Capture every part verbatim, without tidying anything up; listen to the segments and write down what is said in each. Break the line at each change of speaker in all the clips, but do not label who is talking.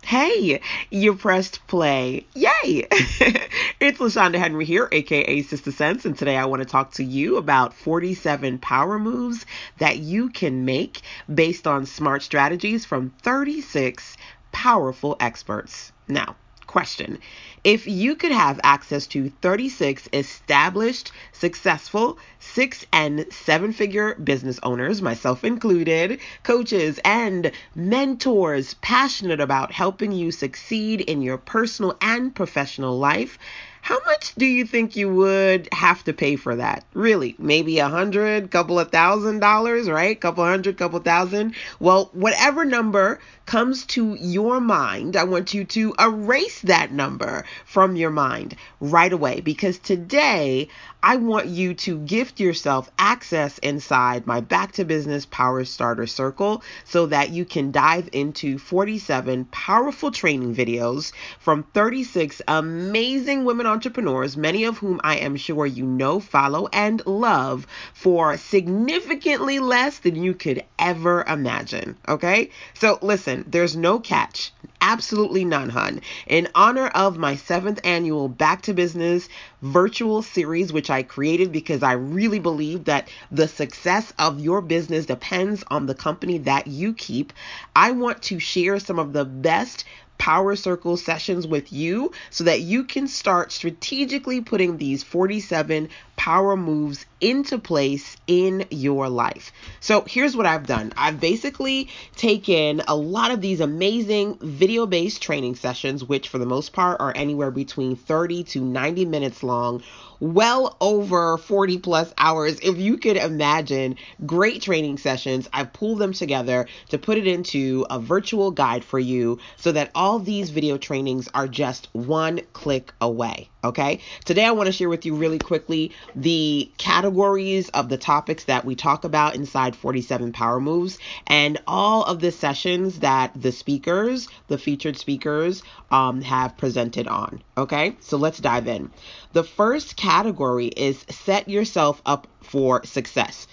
Hey, you pressed play. Yay! It's LaShonda Henry here, aka Sister Sense, and today I want to talk to you about forty-seven power moves that you can make based on smart strategies from thirty-six powerful experts. Now, question. If you could have access to thirty-six established, successful, six and seven figure business owners, myself included, coaches and mentors passionate about helping you succeed in your personal and professional life, how much do you think you would have to pay for that? Really, maybe a hundred, couple of thousand dollars, right? Couple hundred, couple thousand. Well, whatever number comes to your mind, I want you to erase that number from your mind right away, because today I want you to gift yourself access inside my Back to Business Power Starter Circle so that you can dive into forty-seven powerful training videos from thirty-six amazing women entrepreneurs, many of whom I am sure you know, follow, and love for significantly less than you could ever imagine. Okay? So listen, there's no catch. Absolutely none, hun. In honor of my seventh annual Back to Business virtual series, which I created because I really believe that the success of your business depends on the company that you keep, I want to share some of the best Power Circle sessions with you so that you can start strategically putting these forty-seven power moves into place in your life. So here's what I've done. I've basically taken a lot of these amazing video-based training sessions, which for the most part are anywhere between thirty to ninety minutes long, well over forty plus hours. If you could imagine, great training sessions. I've pulled them together to put it into a virtual guide for you so that all these video trainings are just one click away. Okay. Today, I want to share with you really quickly the categories of the topics that we talk about inside forty-seven Power Moves and all of the sessions that the speakers, the featured speakers, um, have presented on. Okay. So let's dive in. The first category is set yourself up for success.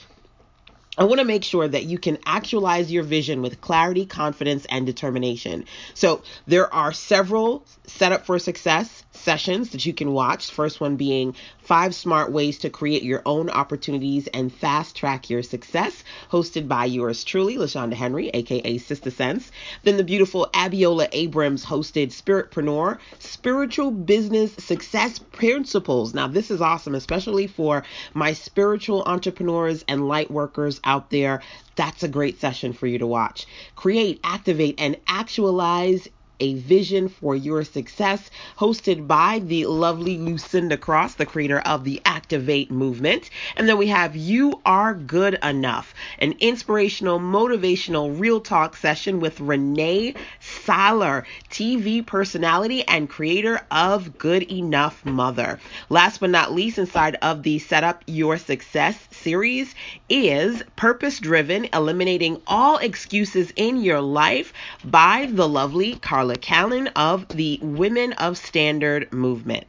I want to make sure that you can actualize your vision with clarity, confidence, and determination. So there are several set up for success sessions that you can watch. First one being five smart ways to create your own opportunities and fast track your success, hosted by yours truly, LaShonda Henry, aka Sister Sense. Then the beautiful Abiola Abrams hosted Spiritpreneur, Spiritual Business Success Principles. Now this is awesome, especially for my spiritual entrepreneurs and light workers out there. That's a great session for you to watch. Create, activate, and actualize a vision for your success, hosted by the lovely Lucinda Cross, the creator of the Activate movement. And then we have You Are Good Enough, an inspirational, motivational, real talk session with Renee Saller, T V personality and creator of Good Enough Mother. Last but not least, inside of the Set Up Your Success series is Purpose Driven, Eliminating All Excuses in Your Life by the lovely Carla Callan of the Women of Standard movement.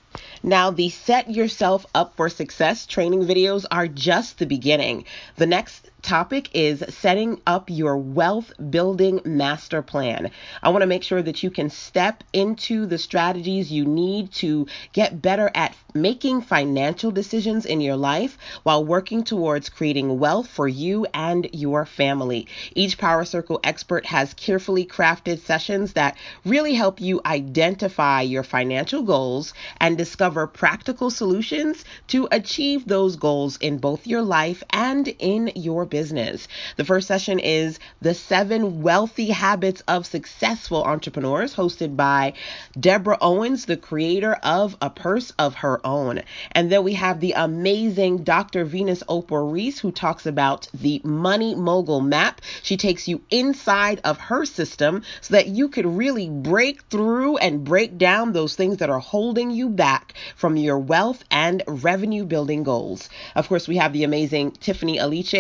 Now, the Set Yourself Up for Success training videos are just the beginning. The next topic is setting up your wealth building master plan. I want to make sure that you can step into the strategies you need to get better at making financial decisions in your life while working towards creating wealth for you and your family. Each Power Circle expert has carefully crafted sessions that really help you identify your financial goals and discover practical solutions to achieve those goals in both your life and in your business. The first session is The Seven Wealthy Habits of Successful Entrepreneurs, hosted by Deborah Owens, the creator of A Purse of Her Own. And then we have the amazing Doctor Venus Oprah Reese, who talks about the Money Mogul Map. She takes you inside of her system so that you could really break through and break down those things that are holding you back from your wealth and revenue building goals. Of course, we have the amazing Tiffany Aliche, aka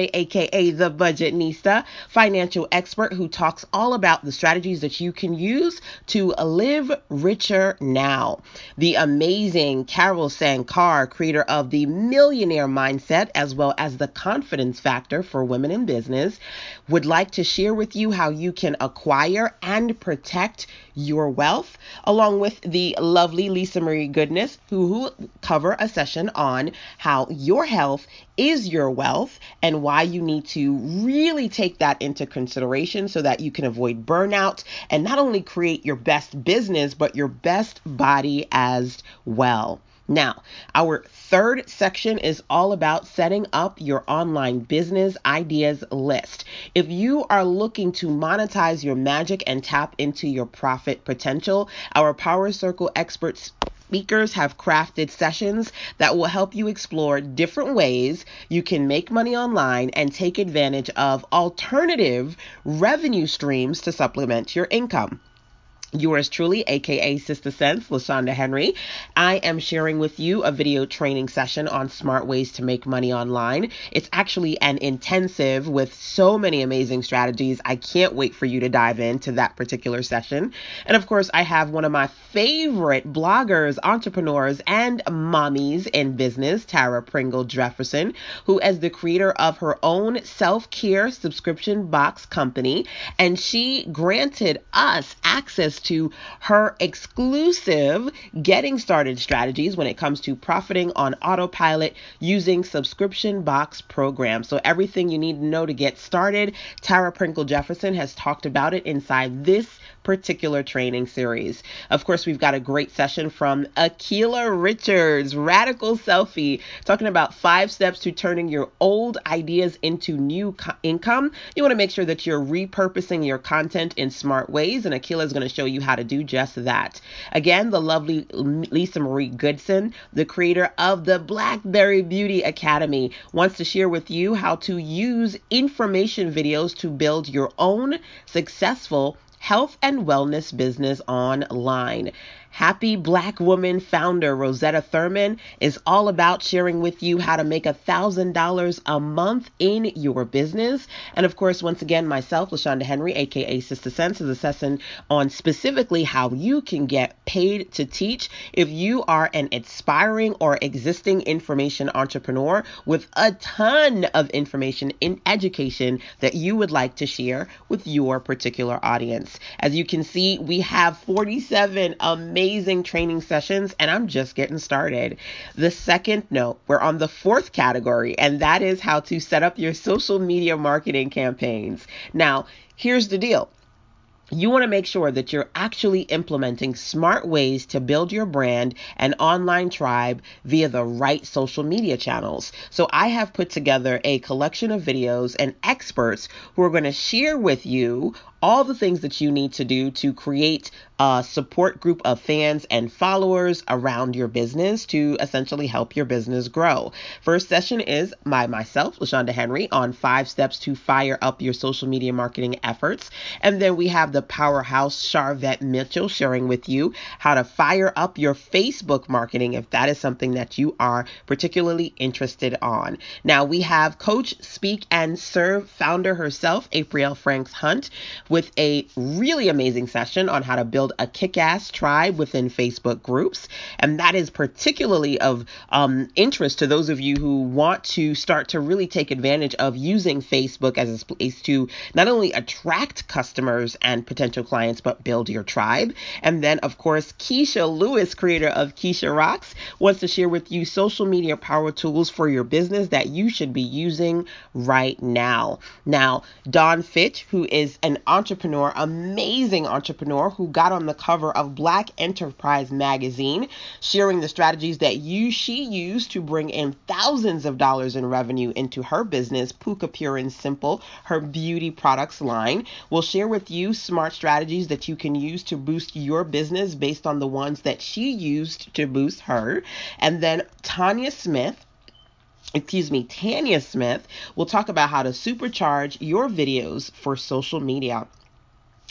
aka the Budgetnista, financial expert who talks all about the strategies that you can use to live richer now. The amazing Carol Sankar, creator of the Millionaire Mindset, as well as the Confidence Factor for Women in Business, would like to share with you how you can acquire and protect your wealth, along with the lovely Lisa Marie Goodness, who, who cover a session on how your health is your wealth and why you need to really take that into consideration so that you can avoid burnout and not only create your best business, but your best body as well. Now, our third section is all about setting up your online business ideas list. If you are looking to monetize your magic and tap into your profit potential, our Power Circle experts speakers have crafted sessions that will help you explore different ways you can make money online and take advantage of alternative revenue streams to supplement your income. Yours truly, aka Sister Sense, LaShonda Henry. I am sharing with you a video training session on smart ways to make money online. It's actually an intensive with so many amazing strategies. I can't wait for you to dive into that particular session. And of course, I have one of my favorite bloggers, entrepreneurs, and mommies in business, Tara Pringle Jefferson, who is the creator of her own self-care subscription box company. And she granted us access to her exclusive getting started strategies when it comes to profiting on autopilot using subscription box programs. So everything you need to know to get started, Tara Pringle Jefferson has talked about it inside this particular training series. Of course, we've got a great session from Akila Richards, Radical Selfie, talking about five steps to turning your old ideas into new co- income. You want to make sure that you're repurposing your content in smart ways, and Akila is going to show you how to do just that. Again, the lovely Lisa Marie Goodson, the creator of the Blackberry Beauty Academy, wants to share with you how to use information videos to build your own successful health and wellness business online. Happy Black woman founder Rosetta Thurman is all about sharing with you how to make one thousand dollars a month in your business. And of course, once again, myself, LaShonda Henry, aka Sister Sense, is a session on specifically how you can get paid to teach if you are an aspiring or existing information entrepreneur with a ton of information in education that you would like to share with your particular audience. As you can see, we have forty-seven amazing Amazing training sessions, and I'm just getting started. The second note, we're on the fourth category, and that is how to set up your social media marketing campaigns. Now, here's the deal. You want to make sure that you're actually implementing smart ways to build your brand and online tribe via the right social media channels. So I have put together a collection of videos and experts who are going to share with you all the things that you need to do to create a support group of fans and followers around your business to essentially help your business grow. First session is by myself, LaShonda Henry, on five steps to fire up your social media marketing efforts. And then we have the powerhouse Charvette Mitchell sharing with you how to fire up your Facebook marketing if that is something that you are particularly interested on. Now we have Coach Speak and Serve founder herself, April Franks Hunt, with a really amazing session on how to build a kick-ass tribe within Facebook groups. And that is particularly of um, interest to those of you who want to start to really take advantage of using Facebook as a place to not only attract customers and potential clients, but build your tribe. And then, of course, Keisha Lewis, creator of Keisha Rocks, wants to share with you social media power tools for your business that you should be using right now. Now, Dawn Fitch, who is an entrepreneur, amazing entrepreneur who got on the cover of Black Enterprise magazine, sharing the strategies that you she used to bring in thousands of dollars in revenue into her business, Puka Pure and Simple, her beauty products line. We'll share with you smart strategies that you can use to boost your business based on the ones that she used to boost her. And then Tanya Smith, excuse me, Tanya Smith will talk about how to supercharge your videos for social media.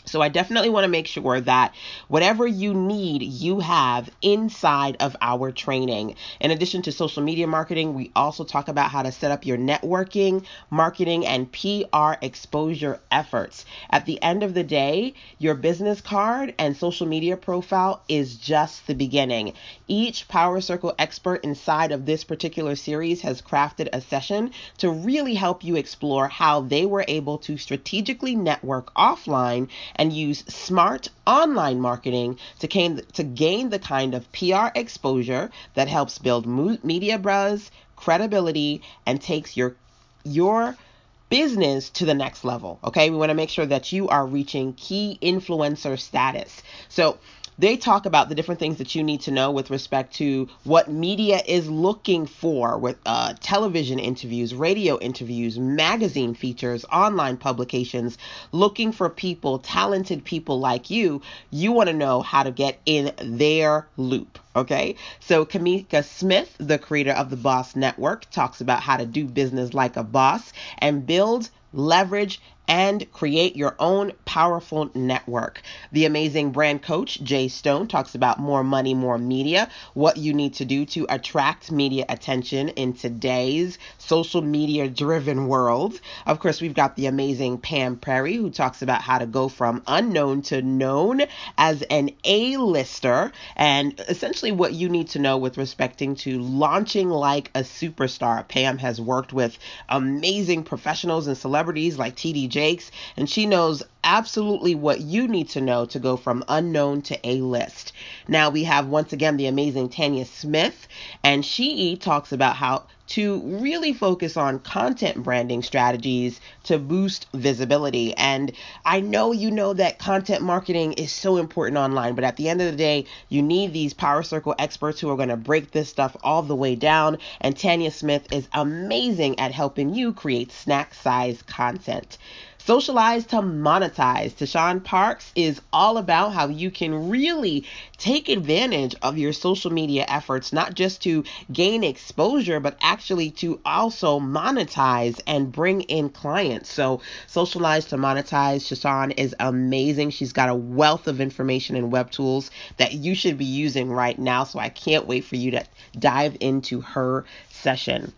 So I definitely want to make sure that whatever you need, you have inside of our training. In addition to social media marketing, we also talk about how to set up your networking, marketing, and P R exposure efforts. At the end of the day, your business card and social media profile is just the beginning. Each Power Circle expert inside of this particular series has crafted a session to really help you explore how they were able to strategically network offline and use smart online marketing to gain, to gain the kind of P R exposure that helps build media buzz, credibility, and takes your your business to the next level. Okay, we want to make sure that you are reaching key influencer status. So they talk about the different things that you need to know with respect to what media is looking for with uh, television interviews, radio interviews, magazine features, online publications, looking for people, talented people like you. You want to know how to get in their loop. Okay, so Kamika Smith, the creator of the Boss Network, talks about how to do business like a boss and build, leverage, and create your own powerful network. The amazing brand coach, Jay Stone, talks about more money, more media, what you need to do to attract media attention in today's social media driven world. Of course, we've got the amazing Pam Prairie, who talks about how to go from unknown to known as an A-lister, and essentially what you need to know with respecting to launching like a superstar. Pam has worked with amazing professionals and celebrities like T D Jakes, and she knows absolutely what you need to know to go from unknown to A-list. Now we have once again the amazing Tanya Smith, and she talks about how to really focus on content branding strategies to boost visibility. And I know you know that content marketing is so important online, but at the end of the day, you need these Power Circle experts who are going to break this stuff all the way down. And Tanya Smith is amazing at helping you create snack-sized content. Socialize to monetize. Tashawn Parks is all about how you can really take advantage of your social media efforts, not just to gain exposure, but actually to also monetize and bring in clients. So Socialize to monetize, Tashawn is amazing. She's got a wealth of information and web tools that you should be using right now. So I can't wait for you to dive into her session.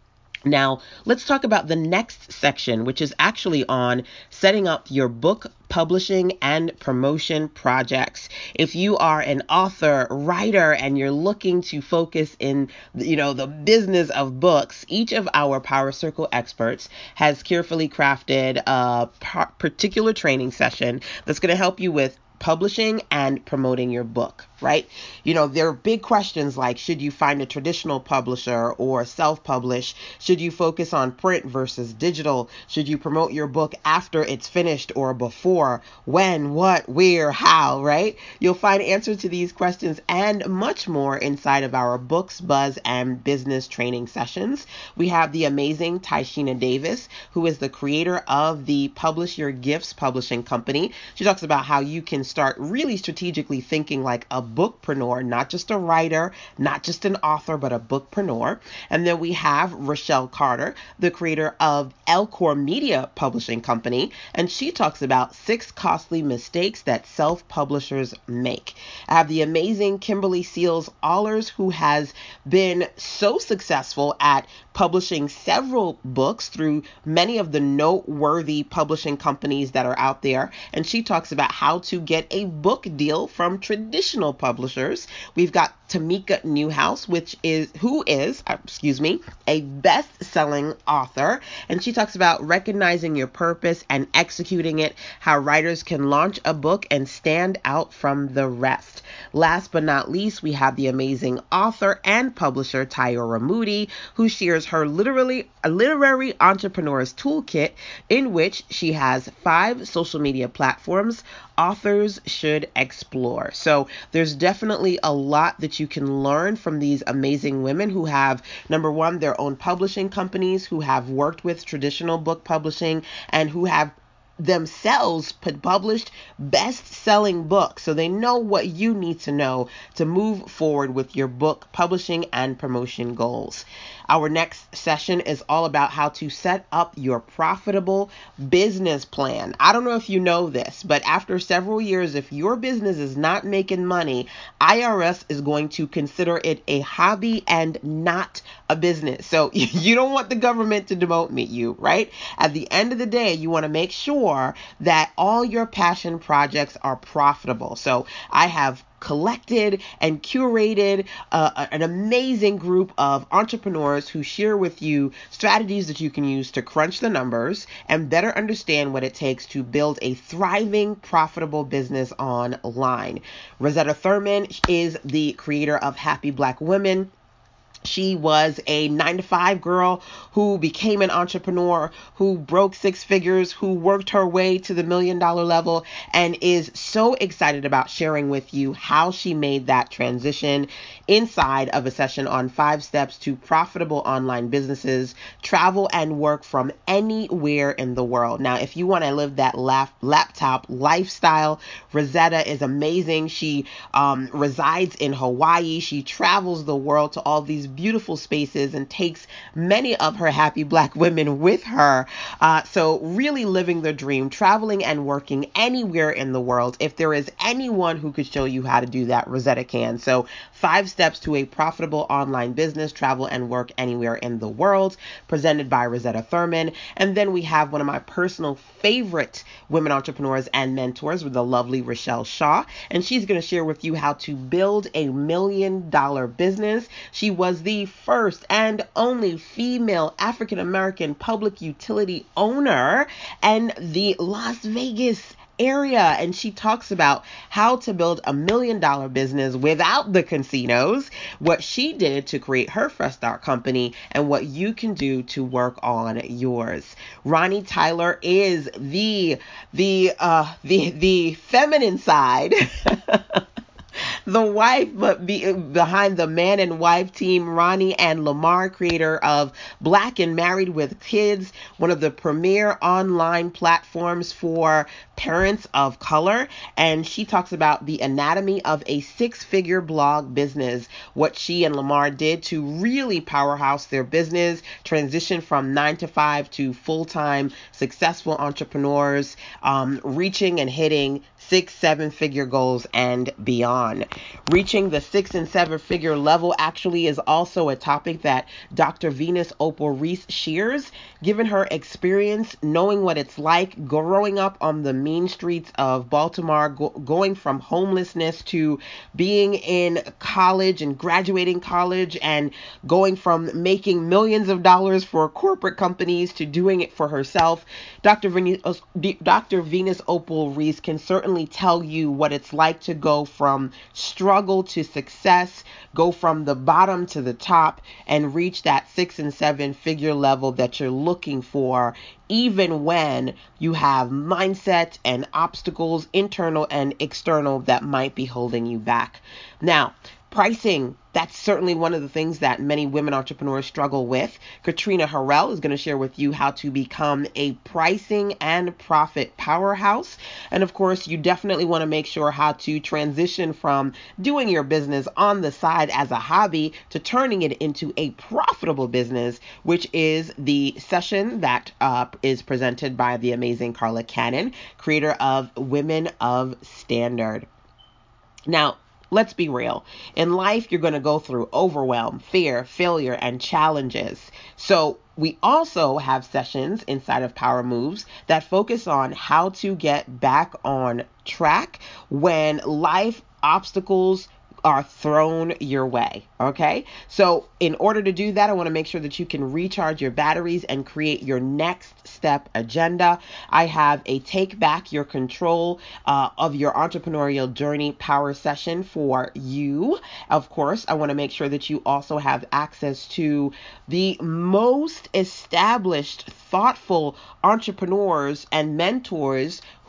Now, let's talk about the next section, which is actually on setting up your book publishing and promotion projects. If you are an author, writer, and you're looking to focus in, you know, the business of books, each of our Power Circle experts has carefully crafted a particular training session that's going to help you with publishing and promoting your book, right? You know, there are big questions like, should you find a traditional publisher or self-publish? Should you focus on print versus digital? Should you promote your book after it's finished or before? When, what, where, how, right? You'll find answers to these questions and much more inside of our Books, Buzz, and Business training sessions. We have the amazing Tyshina Davis, who is the creator of the Publish Your Gifts publishing company. She talks about how you can start really strategically thinking like a bookpreneur, not just a writer, not just an author, but a bookpreneur. And then we have Rochelle Carter, the creator of Elcor Media Publishing Company, and she talks about six costly mistakes that self-publishers make. I have the amazing Kimberly Seals Allers, who has been so successful at publishing several books through many of the noteworthy publishing companies that are out there, and she talks about how to get a book deal from traditional publishers. We've got Tamika Newhouse, which is who is, uh, excuse me, a best-selling author, and she talks about recognizing your purpose and executing it, how writers can launch a book and stand out from the rest. Last but not least, we have the amazing author and publisher Tyora Moody, who shares her literally a literary entrepreneur's toolkit, in which she has five social media platforms authors should explore. So there's definitely a lot that you can learn from these amazing women who have, number one, their own publishing companies, who have worked with traditional book publishing, and who have themselves published best-selling books, so they know what you need to know to move forward with your book publishing and promotion goals. Our next session is all about how to set up your profitable business plan. I don't know if you know this, but after several years, if your business is not making money, I R S is going to consider it a hobby and not a business. So you don't want the government to demote you, right? At the end of the day, you want to make sure that all your passion projects are profitable. So I have collected and curated uh, an amazing group of entrepreneurs who share with you strategies that you can use to crunch the numbers and better understand what it takes to build a thriving, profitable business online. Rosetta Thurman is the creator of Happy Black Women. She was a nine to five girl who became an entrepreneur, who broke six figures, who worked her way to the million dollar level, and is so excited about sharing with you how she made that transition inside of a session on five steps to profitable online businesses, travel and work from anywhere in the world. Now, if you want to live that lap- laptop lifestyle, Rosetta is amazing. She um, resides in Hawaii. She travels the world to all these beautiful spaces and takes many of her happy Black women with her. Uh, so really living the dream, traveling and working anywhere in the world. If there is anyone who could show you how to do that, Rosetta can. So five steps to a profitable online business, travel and work anywhere in the world, presented by Rosetta Thurman. And then we have one of my personal favorite women entrepreneurs and mentors with the lovely Rochelle Shaw. And she's going to share with you how to build a million dollar business. She was the first and only female African American public utility owner in the Las Vegas area, and she talks about how to build a million dollar business without the casinos, what she did to create her fresh start company, and what you can do to work on yours. Ronnie Tyler is the the uh the the feminine side the wife, but be, behind the man and wife team, Ronnie and Lamar, creator of Black and Married with Kids, one of the premier online platforms for parents of color. And she talks about the anatomy of a six-figure blog business, what she and Lamar did to really powerhouse their business, transition from nine to five to full-time successful entrepreneurs, um, reaching and hitting six, seven figure goals and beyond. Reaching the six and seven figure level actually is also a topic that Doctor Venus Opal Reese shares, given her experience, knowing what it's like growing up on the mean streets of Baltimore, go- going from homelessness to being in college and graduating college and going from making millions of dollars for corporate companies to doing it for herself. Doctor Venus, Doctor Venus Opal Reese can certainly tell you what it's like to go from struggle to success, go from the bottom to the top, and reach that six and seven figure level that you're looking for, even when you have mindset and obstacles, internal and external, that might be holding you back. Now, pricing, that's certainly one of the things that many women entrepreneurs struggle with. Katrina Harrell is going to share with you how to become a pricing and profit powerhouse. And of course, you definitely want to make sure how to transition from doing your business on the side as a hobby to turning it into a profitable business, which is the session that uh, is presented by the amazing Carla Cannon, creator of Women of Standard. Now, let's be real. In life, you're going to go through overwhelm, fear, failure, and challenges. So we also have sessions inside of Power Moves that focus on how to get back on track when life obstacles are thrown your way. Okay. So in order to do that, I want to make sure that you can recharge your batteries and create your next step agenda. I have a Take Back Your Control uh, of Your Entrepreneurial Journey power session for you. Of course, I want to make sure that you also have access to the most established, thoughtful entrepreneurs and mentors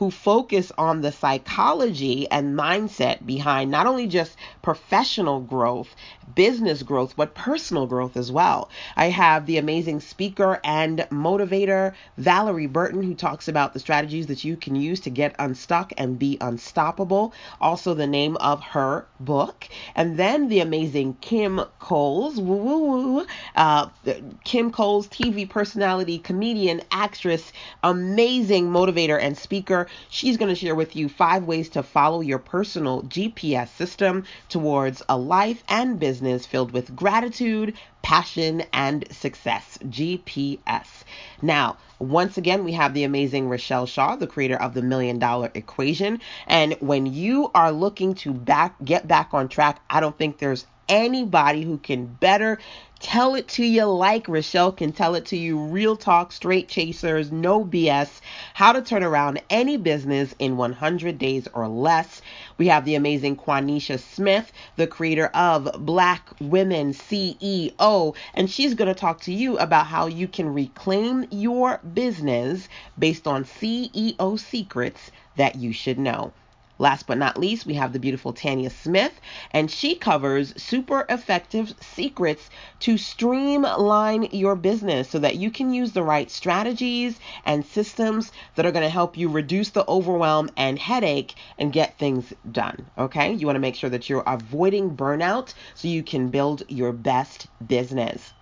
who focus on the psychology and mindset behind not only just professional growth, business growth, but personal growth as well. I have the amazing speaker and motivator, Valerie Burton, who talks about the strategies that you can use to get unstuck and be unstoppable. Also the name of her book. And then the amazing Kim Coles, woo, woo, woo, uh, Kim Coles, T V personality, comedian, actress, amazing motivator and speaker. She's going to share with you five ways to follow your personal G P S system towards a life and business filled with gratitude, passion, and success. G P S. Now, once again, we have the amazing Rochelle Shaw, the creator of the Million Dollar Equation. And when you are looking to back get back on track, I don't think there's anybody who can better tell it to you like Rochelle can tell it to you. Real talk, straight chasers, no B S. How to turn around any business in one hundred days or less. We have the amazing Quanisha Smith, the creator of Black Women C E O, and she's going to talk to you about how you can reclaim your business based on C E O secrets that you should know. Last but not least, we have the beautiful Tanya Smith, and she covers super effective secrets to streamline your business so that you can use the right strategies and systems that are going to help you reduce the overwhelm and headache and get things done. Okay? You want to make sure that you're avoiding burnout so you can build your best business.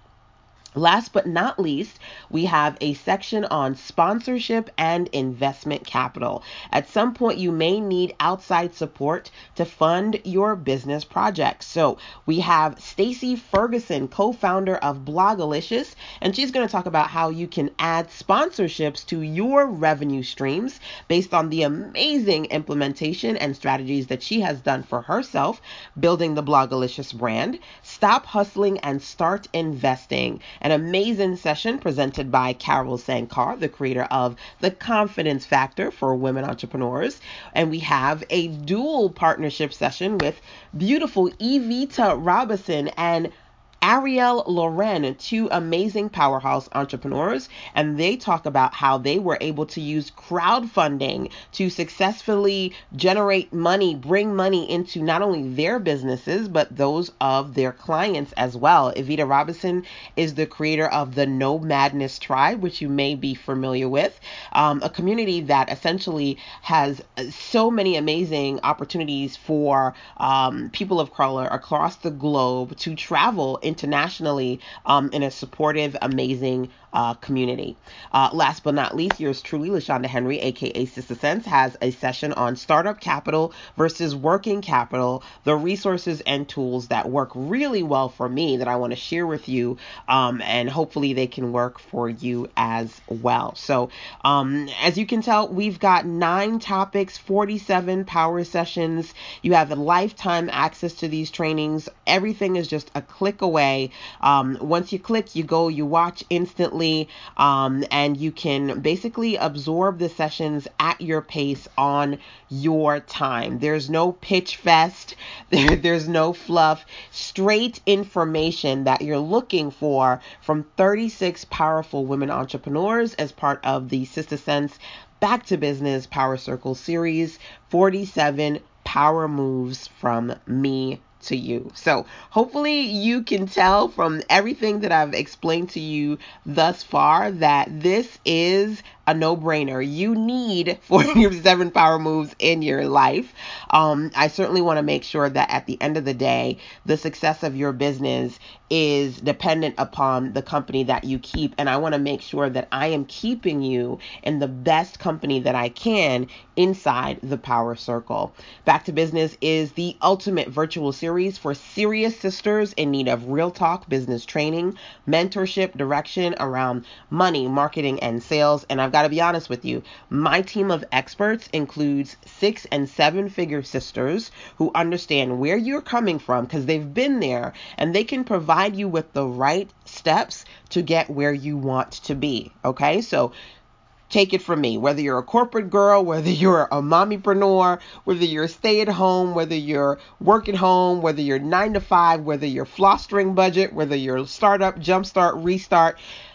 Last but not least, we have a section on sponsorship and investment capital. At some point, you may need outside support to fund your business projects. So we have Stacey Ferguson, co-founder of Blogalicious, and she's going to talk about how you can add sponsorships to your revenue streams based on the amazing implementation and strategies that she has done for herself, building the Blogalicious brand. Stop hustling and start investing. An amazing session presented by Carol Sankar, the creator of The Confidence Factor for Women Entrepreneurs. And we have a dual partnership session with beautiful Evita Robinson and Ariel Loren, two amazing powerhouse entrepreneurs, and they talk about how they were able to use crowdfunding to successfully generate money, bring money into not only their businesses, but those of their clients as well. Evita Robinson is the creator of the No Madness Tribe, which you may be familiar with, um, a community that essentially has so many amazing opportunities for um, people of color across the globe to travel internationally um, in a supportive, amazing uh, community. Uh, last but not least, yours truly, LaShonda Henry, aka Sister Sense, has a session on startup capital versus working capital, the resources and tools that work really well for me that I want to share with you, um, and hopefully they can work for you as well. So, um, as you can tell, we've got nine topics, forty-seven power sessions. You have a lifetime access to these trainings. Everything is just a click away. Um, once you click, you go, you watch instantly. Um, and you can basically absorb the sessions at your pace on your time. There's no pitch fest. There, there's no fluff. Straight information that you're looking for from thirty-six powerful women entrepreneurs as part of the Sister Sense Back to Business Power Circle series, forty-seven power moves from me to you. So hopefully you can tell from everything that I've explained to you thus far that this is a no-brainer. You need forty-seven power moves in your life. Um, I certainly want to make sure that at the end of the day, the success of your business is dependent upon the company that you keep. And I want to make sure that I am keeping you in the best company that I can inside the Power Circle. Back to Business is the ultimate virtual series for serious sisters in need of real talk business training, mentorship, direction around money, marketing, and sales. And I've got to be honest with you, my team of experts includes six and seven figure sisters who understand where you're coming from because they've been there, and they can provide you with the right steps to get where you want to be. Okay, so take it from me, whether you're a corporate girl, whether you're a mommypreneur, whether you're stay at home, whether you're work at home, whether you're nine to five, whether you're flostering budget, whether you're startup, jumpstart, restart,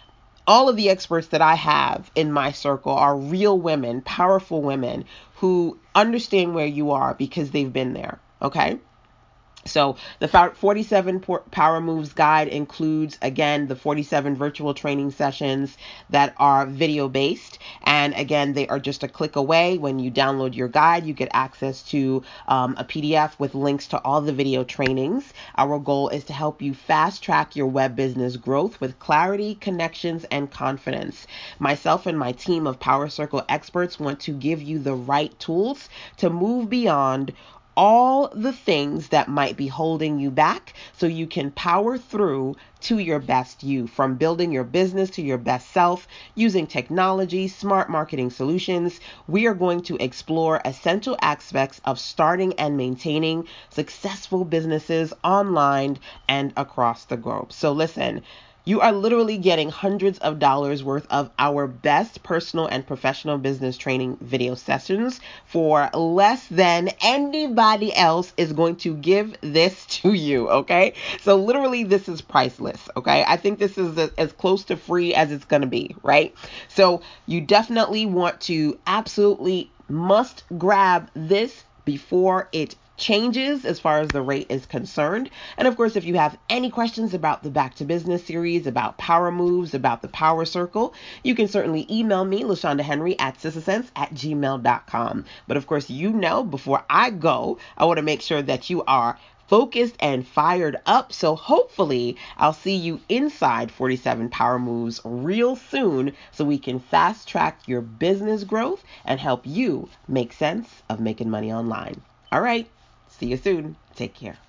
all of the experts that I have in my circle are real women, powerful women who understand where you are because they've been there. Okay. So the forty-seven Power Moves guide includes, again, the forty-seven virtual training sessions that are video based. And again, they are just a click away. When you download your guide, you get access to um, a P D F with links to all the video trainings. Our goal is to help you fast track your web business growth with clarity, connections, and confidence. Myself and my team of Power Circle experts want to give you the right tools to move beyond all the things that might be holding you back so you can power through to your best you, from building your business to your best self using technology, smart marketing solutions. We are going to explore essential aspects of starting and maintaining successful businesses online and across the globe. So listen, you are literally getting hundreds of dollars worth of our best personal and professional business training video sessions for less than anybody else is going to give this to you, okay? So literally this is priceless, okay? I think this is a, as close to free as it's going to be, right? So you definitely want to absolutely must grab this before it changes as far as the rate is concerned. And of course, if you have any questions about the Back to Business series, about Power Moves, about the Power Circle, you can certainly email me, LaShonda Henry at sistasense at gmail dot com. But of course, you know, before I go, I want to make sure that you are focused and fired up. So hopefully I'll see you inside forty-seven Power Moves real soon so we can fast track your business growth and help you make sense of making money online. All right. See you soon. Take care.